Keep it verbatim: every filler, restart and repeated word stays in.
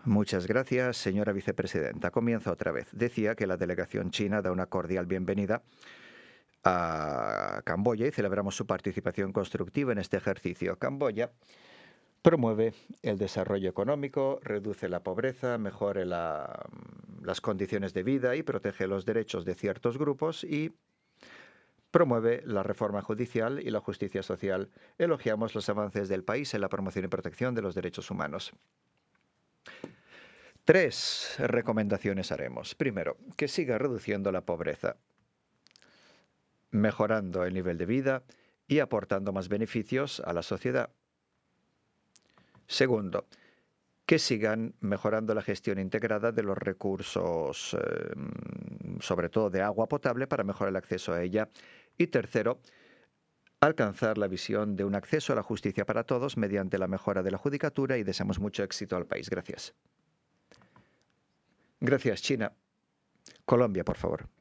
Muchas gracias, señora vicepresidenta. Comienza otra vez. Decía que la delegación china da una cordial bienvenida a Camboya y celebramos su participación constructiva en este ejercicio. Camboya promueve el desarrollo económico, reduce la pobreza, mejora la, las condiciones de vida y protege los derechos de ciertos grupos y promueve la reforma judicial y la justicia social. Elogiamos los avances del país en la promoción y protección de los derechos humanos. Tres recomendaciones haremos. Primero, que siga reduciendo la pobreza, mejorando el nivel de vida y aportando más beneficios a la sociedad. Segundo, que sigan mejorando la gestión integrada de los recursos, eh, sobre todo de agua potable, para mejorar el acceso a ella. Y tercero, alcanzar la visión de un acceso a la justicia para todos mediante la mejora de la judicatura y deseamos mucho éxito al país. Gracias. Gracias, China. Colombia, por favor.